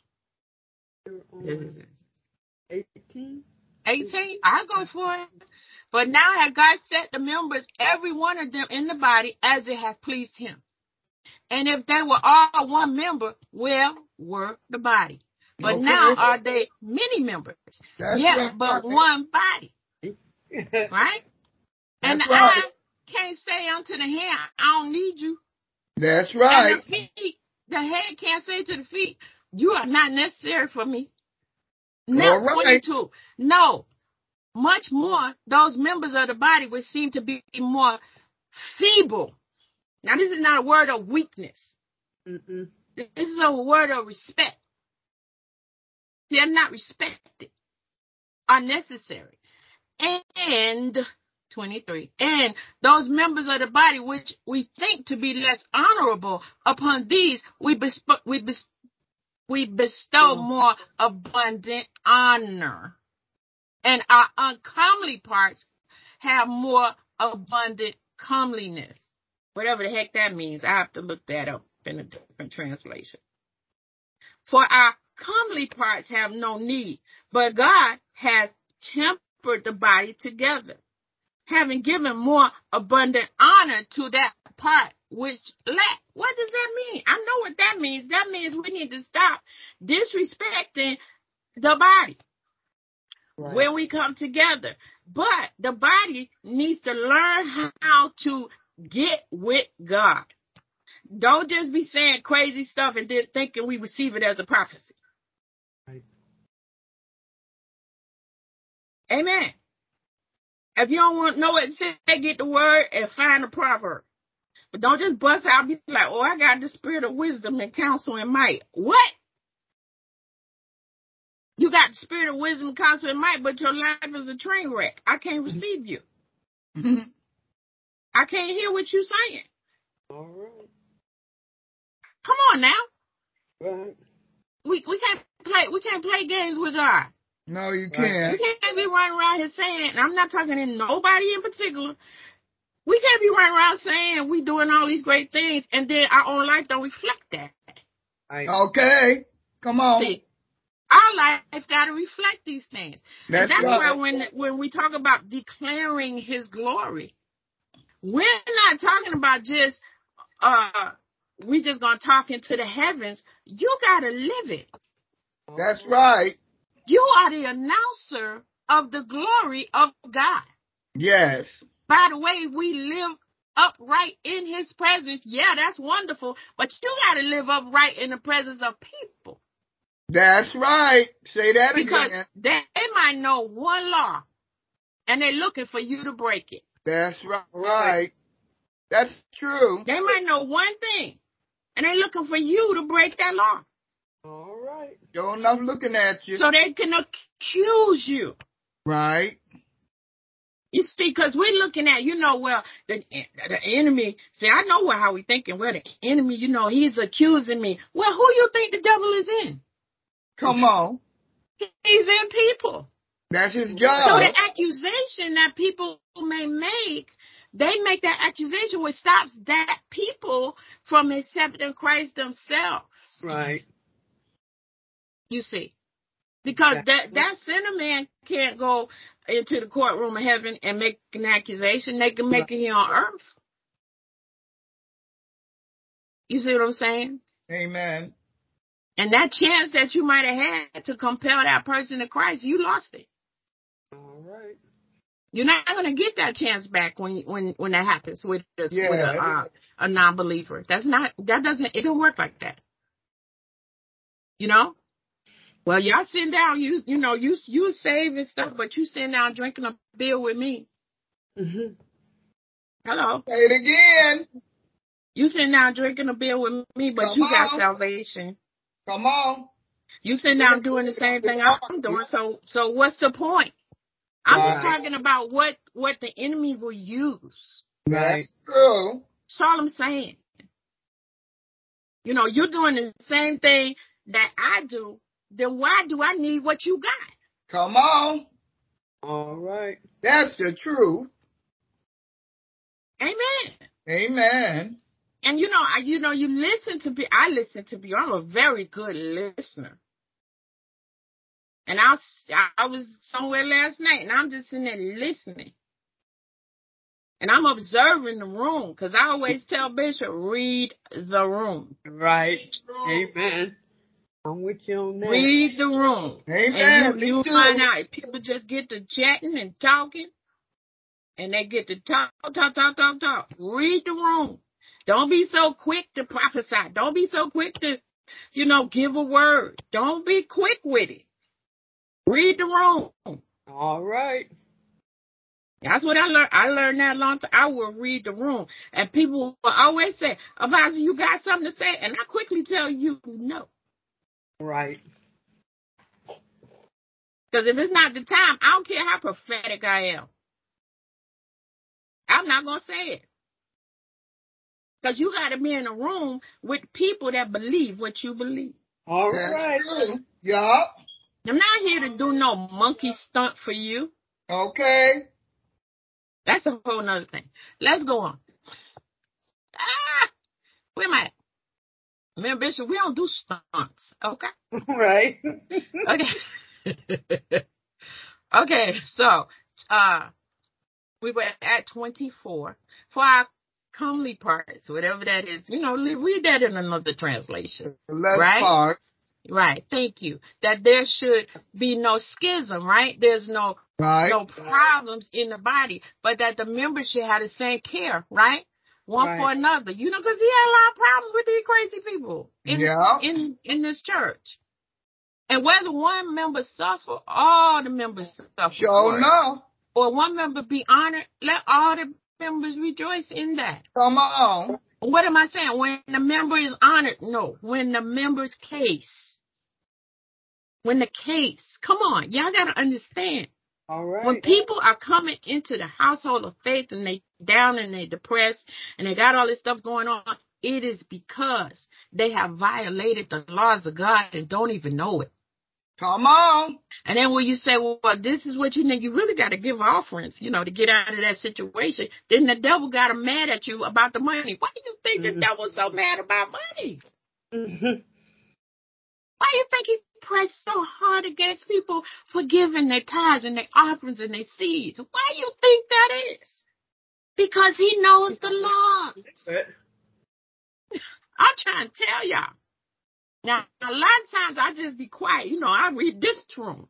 This is eighteen. eighteen? I'll go for it. But now have God set the members, every one of them in the body, as it hath pleased him. And if they were all one member, well, were the body. But okay. now are they many members? That's yeah, right. but one body. Right? And That's the right. eye can't say unto the hand, I don't need you. That's right. And the feet, the head can't say to the feet, you are not necessary for me. Now, right. twenty-two. No. Much more, those members of the body would seem to be more feeble. Now, this is not a word of weakness. Mm-mm. This is a word of respect. They're not respected, unnecessary. And, twenty-three, and those members of the body which we think to be less honorable, upon these we, besp- we, bes- we bestow oh. more abundant honor. And our uncomely parts have more abundant comeliness. Whatever the heck that means, I have to look that up in a different translation. For our comely parts have no need, but God has tempered the body together, having given more abundant honor to that part which lack. What does that mean? I know what that means. That means we need to stop disrespecting the body right. when we come together. But the body needs to learn how to get with God. Don't just be saying crazy stuff and then thinking we receive it as a prophecy. Right. Amen. If you don't want to know what it says, get the word and find a proverb. But don't just bust out and be like, oh, I got the spirit of wisdom and counsel and might. What? You got the spirit of wisdom, counsel, and might, but your life is a train wreck. I can't receive you. I can't hear what you're saying. All right. Come on now. Right. We we can't play we can't play games with God. No, you can't. We can't be running around here saying, and I'm not talking to nobody in particular. We can't be running around saying we doing all these great things, and then our own life don't reflect that. Right. Okay. Come on. See, our life got to reflect these things. That's, and that's right. why when when we talk about declaring his glory, we're not talking about just uh we just gonna talk into the heavens. You gotta live it. That's right. You are the announcer of the glory of God. Yes. By the way, we live upright in his presence. Yeah, that's wonderful. But you gotta live upright in the presence of people. That's right. Say that because again. Because they might know one law, and they're looking for you to break it. That's right. Right. That's true. They might know one thing, and they're looking for you to break that law. All right. Sure enough looking at you. So they can accuse you. Right. You see, because we're looking at, you know, well, the the enemy, see, I know how we thinking. Well, the enemy, you know, he's accusing me. Well, who you think the devil is in? Come on. He's in people. That's his job. So the accusation that people may make, they make that accusation which stops that people from accepting Christ themselves. Right. You see. Because that, that sinner man can't go into the courtroom of heaven and make an accusation. They can make it here on earth. You see what I'm saying? Amen. And that chance that you might have had to compel that person to Christ, you lost it. All right. You're not going to get that chance back when when when that happens with, yeah. with a, uh, a non-believer. That's not, that doesn't, it don't work like that. You know? Well, y'all sitting down, you you know, you you save and stuff, but you sitting down drinking a beer with me. Mm-hmm. Hello. Say it again. You sitting down drinking a beer with me, but Come you on. got salvation. Come on. You sitting down doing the same thing I'm doing. So so what's the point? I'm right. just talking about what, what the enemy will use. Right. That's true. That's all I'm saying. You know, you're doing the same thing that I do. Then why do I need what you got? Come on. All right. That's the truth. Amen. Amen. And you know, I, you know, you listen to be. I listen to be. I'm a very good listener. And I, I was somewhere last night, and I'm just in there listening. And I'm observing the room, because I always tell Bishop, read the room. Right. Amen. I'm with you on that. Read the room. Amen. And you, you find out if people just get to chatting and talking, and they get to talk, talk, talk, talk, talk. Read the room. Don't be so quick to prophesy. Don't be so quick to, you know, give a word. Don't be quick with it. Read the room. All right. That's what I learned. I learned that long time. I will read the room. And people will always say, Apostle, you got something to say? And I quickly tell you no. Right. Because if it's not the time, I don't care how prophetic I am. I'm not going to say it. Because you got to be in a room with people that believe what you believe. All That's right. true. Yeah. I'm not here to do no monkey stunt for you. Okay. That's a whole nother thing. Let's go on. Ah, where am I at? Me and Bishop, we don't do stunts, okay? Right. Okay. Okay, so, uh, we were at twenty-four for our comely parts, whatever that is. You know, read that in another translation. Last right? part. Right. Thank you. That there should be no schism, right? There's no right. no problems in the body, but that the members should have the same care, right? One Right. for another. You know, because he had a lot of problems with these crazy people in Yeah. in in this church. And whether one member suffer, all the members suffer. Sure enough. Or one member be honored, let all the members rejoice in that. Come on. What am I saying? When the member is honored? No. When the member's case. When the case. Come on. Y'all got to understand. All right. When people are coming into the household of faith and they down and they depressed and they got all this stuff going on, it is because they have violated the laws of God and don't even know it. Come on. And then when you say, well, this is what you need, you really got to give offerings, you know, to get out of that situation. Then the devil got them mad at you about the money. Why do you think mm-hmm. the devil's so mad about money? Mm-hmm. Why do you think he pressed so hard against people for giving their tithes and their offerings and their seeds? Why do you think that is? Because he knows the laws. I'm trying to tell y'all. Now, a lot of times I just be quiet. You know, I read this room.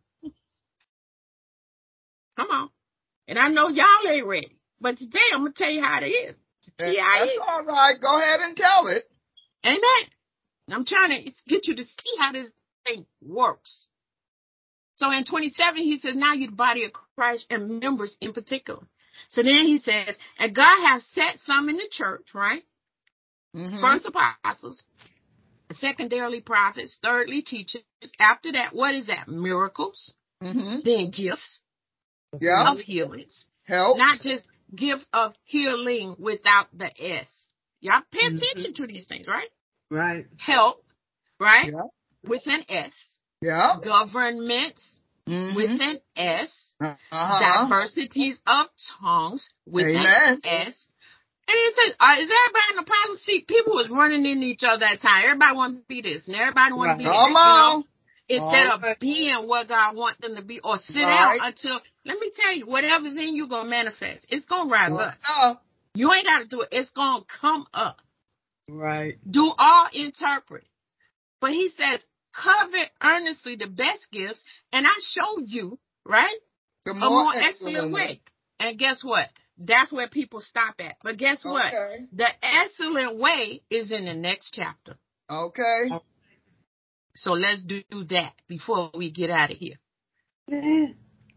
Come on. And I know y'all ain't ready. But today I'm going to tell you how it is. That's all right. Go ahead and tell it. Amen. I'm trying to get you to see how this thing works. So in twenty-seven, he says, now you're the body of Christ and members in particular. So then he says, and God has set some in the church, right? Mm-hmm. First apostles, secondarily prophets, thirdly teachers. After that, what is that? Miracles. Mm-hmm. Then gifts yeah. of healings. Help. Not just gift of healing without the S. Y'all pay attention mm-hmm. to these things, right? Right. Help, right? Yeah. With an S. Yeah. Governments mm-hmm. with an S. Uh-huh. Diversities of tongues with Amen. an S. And he said, uh, is everybody in the apostle seat? People was running into each other at that time. Everybody wanted to be this, and everybody wanted right. to be Come that. on. You know? Instead All of right. being what God wants them to be, or sit right. down until, let me tell you, whatever's in you going to manifest. It's going to rise uh, up. Uh, you ain't got to do it. It's going to come up. Right. Do all interpret. But he says, covet earnestly the best gifts, and I show you, right, the more a more excellent, excellent way. And guess what? That's where people stop at. But guess okay. what? The excellent way is in the next chapter. Okay. So let's do that before we get out of here. Mm-hmm.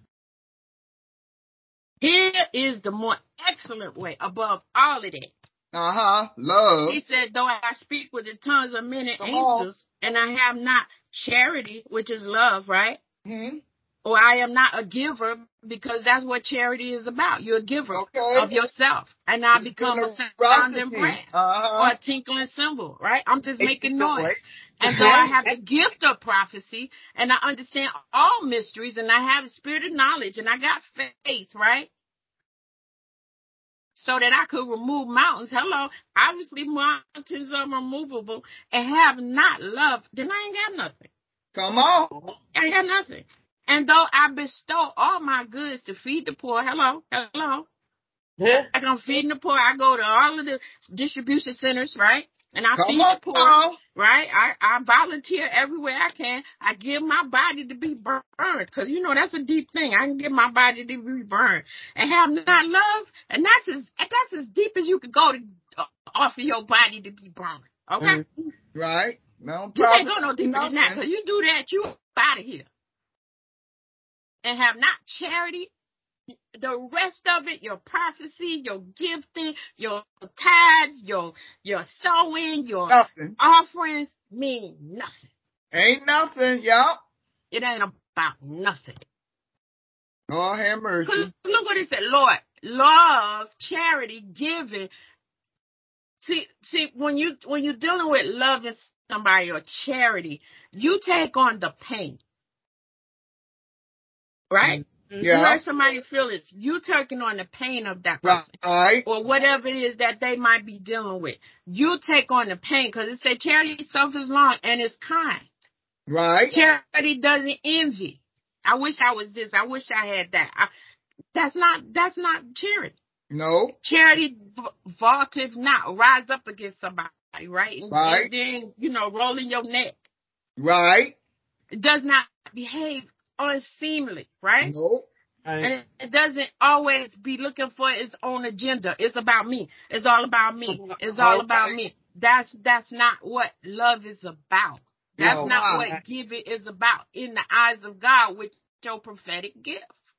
Here is the more excellent way above all of that. Uh-huh. Love. He said, though I speak with the tongues of men and Come angels, on. and I have not charity, which is love, right? Mm-hmm. Or I am not a giver, because that's what charity is about. You're a giver okay. of yourself. And I it's become a sounding brass uh-huh. or a tinkling cymbal, right? I'm just making noise. And though I have the gift of prophecy, and I understand all mysteries, and I have a spirit of knowledge, and I got faith, right? So that I could remove mountains. Hello. Obviously, mountains are removable. And have not love, then I ain't got nothing. Come on. I ain't got nothing. And though I bestow all my goods to feed the poor, hello, hello. Yeah. Like I'm feeding the poor. I go to all of the distribution centers, right? And I Come feed on. the poor, right? I, I volunteer everywhere I can. I give my body to be burned, because, you know, that's a deep thing. I can give my body to be burned and have not love. And that's as, that's as deep as you could go to uh, offer your body to be burned. Okay? Mm-hmm. Right. No you can't go no deeper than that, because you do that, you out of here. And have not charity, the rest of it, your prophecy, your gifting, your tithes, your your sowing, your nothing. offerings mean nothing. Ain't nothing, y'all. It ain't about nothing. Oh, have mercy. Look what it said, Lord, love, charity, giving. See, see, when you when you're dealing with loving somebody or charity, you take on the pain. Right? Yeah. You hurt somebody's feelings. You taking on the pain of that person. Right. Or whatever it is that they might be dealing with. You take on the pain, because it said charity suffers long and is kind. Right. Charity doesn't envy. I wish I was this. I wish I had that. I, That's not, that's not charity. No. Charity vaulteth not, rise up against somebody, right? And, Right. and then, you know, rolling your neck. Right. It does not behave unseemly, right? No. Right. And it, it doesn't always be looking for its own agenda. It's about me. It's all about me. It's all about me. That's that's not what love is about. That's No. not what giving is about in the eyes of God with your prophetic gift.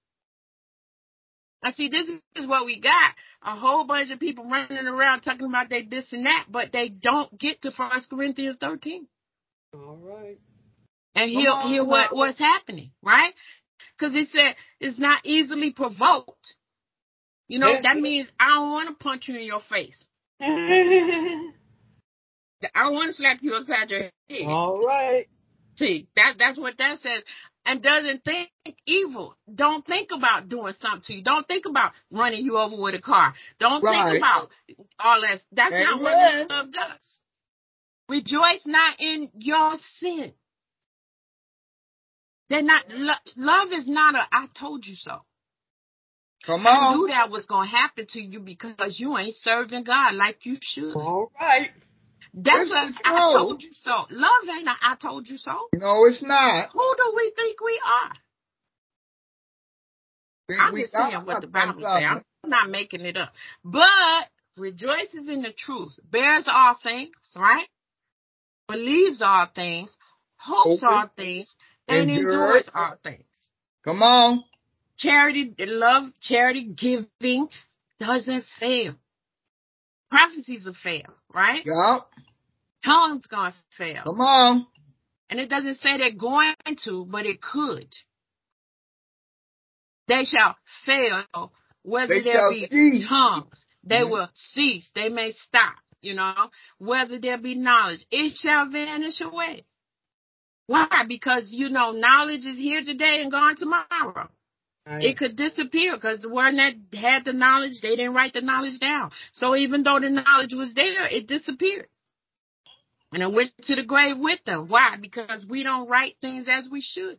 Now, see, this is what we got. A whole bunch of people running around talking about they this and that, but they don't get to First Corinthians thirteen. All right. And hear, hear what, what's happening, right? Because it said it's not easily provoked. You know, that means I don't want to punch you in your face. I don't want to slap you upside your head. All right. See, that that's what that says. And doesn't think evil. Don't think about doing something to you. Don't think about running you over with a car. Don't Right. think about all that. That's Amen. not what love does. Rejoice not in your sin. They're not, lo- love is not a, I told you so. Come I on. knew that was going to happen to you because you ain't serving God like you should. All right. That's It's a, the I truth. told you so. Love ain't a, I told you so. No, it's not. Who do we think we are? Think I'm we just saying are what the something. Bible says. I'm not making it up. But rejoices in the truth, bears all things, right? Believes all things, hopes Hoping. all things, and Endures. endures all things. Come on. Charity, love, charity, giving doesn't fail. Prophecies will fail, right? Yup. Tongues gonna fail. Come on. And it doesn't say they're going to, but it could. They shall fail, whether They there shall be cease. tongues. They Mhm. will cease. They may stop, you know. Whether there be knowledge, it shall vanish away. Why? Because, you know, knowledge is here today and gone tomorrow. Right. It could disappear because the one that had the knowledge, they didn't write the knowledge down. So even though the knowledge was there, it disappeared. And it went to the grave with them. Why? Because we don't write things as we should.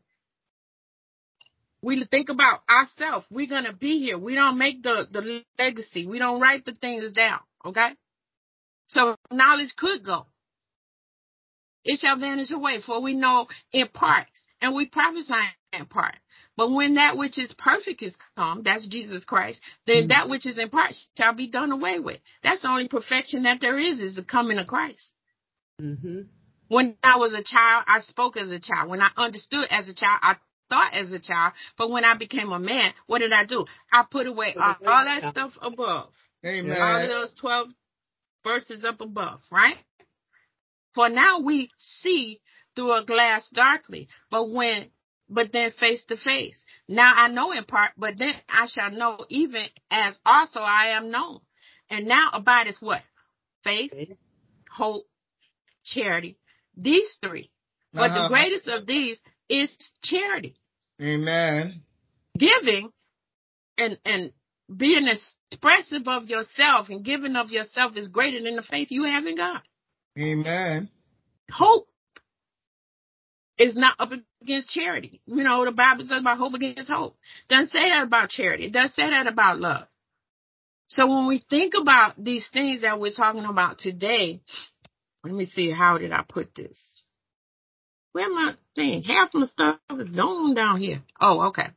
We think about ourselves. We're going to be here. We don't make the, the legacy. We don't write the things down. Okay? So knowledge could go. It shall vanish away, for we know in part, and we prophesy in part. But when that which is perfect is come, that's Jesus Christ, then mm-hmm. that which is in part shall be done away with. That's the only perfection that there is, is the coming of Christ. Mm-hmm. When I was a child, I spoke as a child. When I understood as a child, I thought as a child. But when I became a man, what did I do? I put away all, all that stuff above. Amen. All of those twelve verses up above, right? For now we see through a glass darkly, but when, but then face to face. Now I know in part, but then I shall know even as also I am known. And now abideth what? Faith, hope, charity. These three. But uh-huh. the greatest of these is charity. Amen. Giving and, and being expressive of yourself and giving of yourself is greater than the faith you have in God. Amen. Hope is not up against charity. You know, the Bible says about hope against hope. Doesn't say that about charity. It doesn't say that about love. So when we think about these things that we're talking about today, let me see, how did I put this? Where my thing? Half my stuff is gone down here. Oh, okay.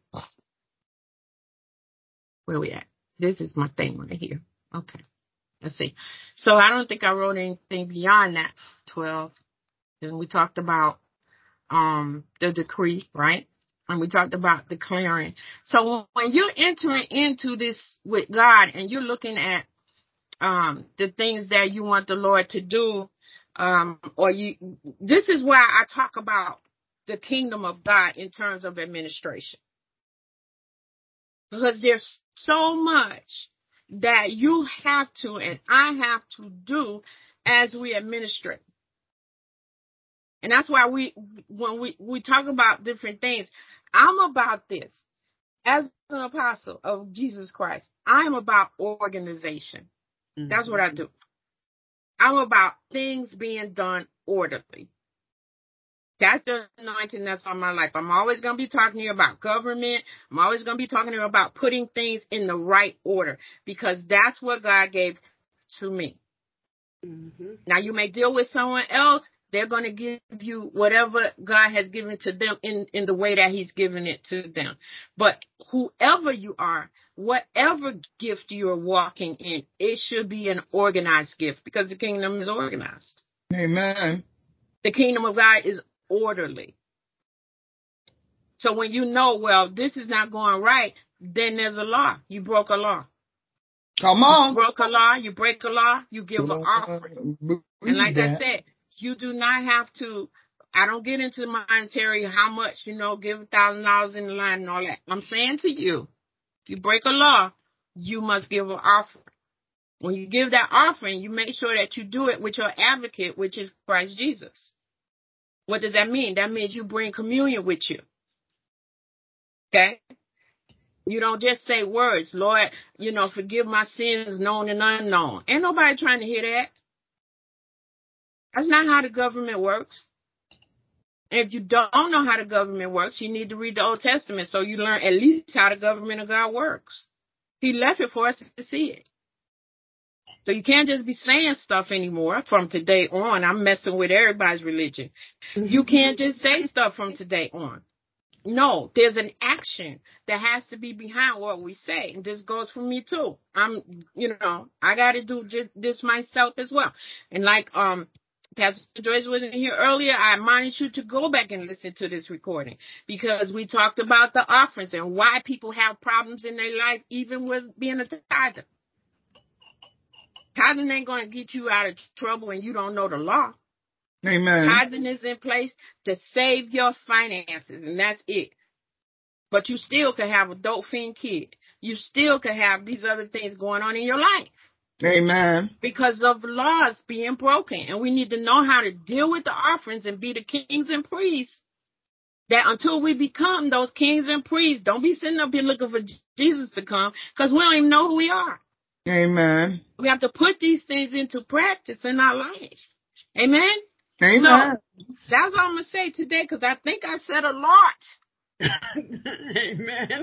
Where we at? This is my thing right here. Okay. Let's see. So I don't think I wrote anything beyond that. twelve. Then we talked about um the decree, right? And we talked about declaring. So when you're entering into this with God and you're looking at um the things that you want the Lord to do, um, or you, this is why I talk about the kingdom of God in terms of administration. Because there's so much that you have to and I have to do as we administrate. And that's why we, when we, we talk about different things, I'm about this. As an apostle of Jesus Christ, I'm about organization. Mm-hmm. That's what I do. I'm about things being done orderly. That's the anointing that's on my life. I'm always going to be talking to you about government. I'm always going to be talking to you about putting things in the right order, because that's what God gave to me. Mm-hmm. Now, you may deal with someone else. They're going to give you whatever God has given to them in, in the way that he's given it to them. But whoever you are, whatever gift you're walking in, it should be an organized gift, because the kingdom is organized. Amen. The kingdom of God is orderly. So when you know, well, this is not going right, then there's a law. You broke a law. Come on. You broke a law, you break a law, you give an offering. And like I said, you do not have to, I don't get into monetary, how much, you know, give a thousand dollars in the line and all that. I'm saying to you, if you break a law, you must give an offering. When you give that offering, you make sure that you do it with your advocate, which is Christ Jesus. What does that mean? That means you bring communion with you. Okay? You don't just say words, Lord, you know, forgive my sins known and unknown. Ain't nobody trying to hear that. That's not how the government works. And if you don't know how the government works, you need to read the Old Testament so you learn at least how the government of God works. He left it for us to see it. So you can't just be saying stuff anymore from today on. I'm messing with everybody's religion. You can't just say stuff from today on. No, there's an action that has to be behind what we say. And this goes for me too. I'm, you know, I got to do just this myself as well. And like, um, Pastor Joyce wasn't here earlier, I admonish you to go back and listen to this recording, because we talked about the offerings and why people have problems in their life, even with being a tither. Tithing ain't going to get you out of trouble and you don't know the law. Amen. Tithing is in place to save your finances, and that's it. But you still can have a dope fiend kid. You still can have these other things going on in your life. Amen. Because of laws being broken. And we need to know how to deal with the offerings and be the kings and priests. That until we become those kings and priests, don't be sitting up here looking for Jesus to come, because we don't even know who we are. Amen. We have to put these things into practice in our life. Amen? Amen. So that's all I'm going to say today, because I think I said a lot. Amen.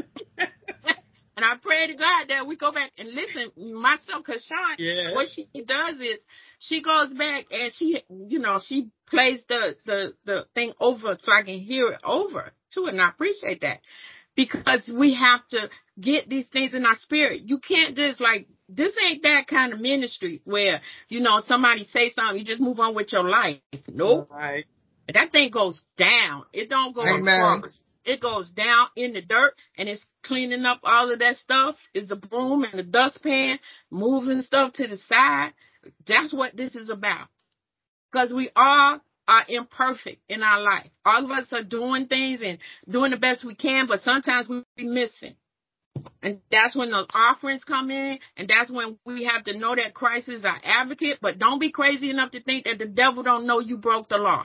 And I pray to God that we go back and listen myself, because Sean, yes. What she does is she goes back and she, you know, she plays the, the, the thing over so I can hear it over too. And I appreciate that, because we have to get these things in our spirit. You can't just like, this ain't that kind of ministry where, you know, somebody say something, you just move on with your life. Nope. Right. That thing goes down. It don't go across. It goes down in the dirt, and it's cleaning up all of that stuff. It's a broom and a dustpan, moving stuff to the side. That's what this is about. Because we all are imperfect in our life. All of us are doing things and doing the best we can, but sometimes we be missing. And that's when those offerings come in, and that's when we have to know that Christ is our advocate. But don't be crazy enough to think that the devil don't know you broke the law.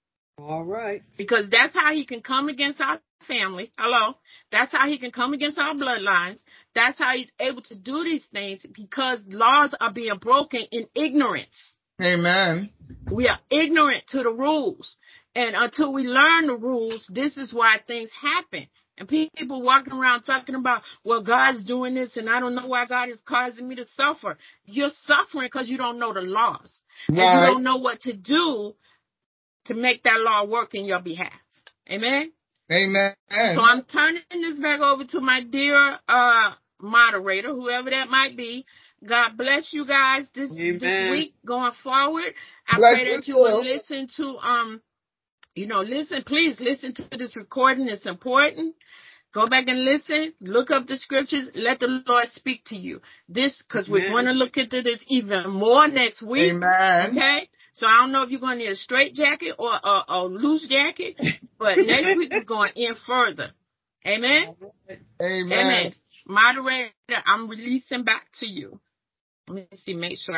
All right. Because that's how he can come against our family. Hello. That's how he can come against our bloodlines. That's how he's able to do these things, because laws are being broken in ignorance. Amen. We are ignorant to the rules. And until we learn the rules, this is why things happen. And people walking around talking about, well, God's doing this, and I don't know why God is causing me to suffer. You're suffering because you don't know the laws. Right. And you don't know what to do to make that law work in your behalf. Amen? Amen. So I'm turning this back over to my dear uh, moderator, whoever that might be. God bless you guys this, this week going forward. I bless pray that you will listen to, um, you know, listen, please listen to this recording. It's important. Go back and listen. Look up the scriptures. Let the Lord speak to you. This, because we're going to look into this even more next week. Amen. Okay? So I don't know if you're going to need a straight jacket or a, a loose jacket, but next week we're going in further. Amen? Amen. Amen. Moderator, I'm releasing back to you. Let me see, make sure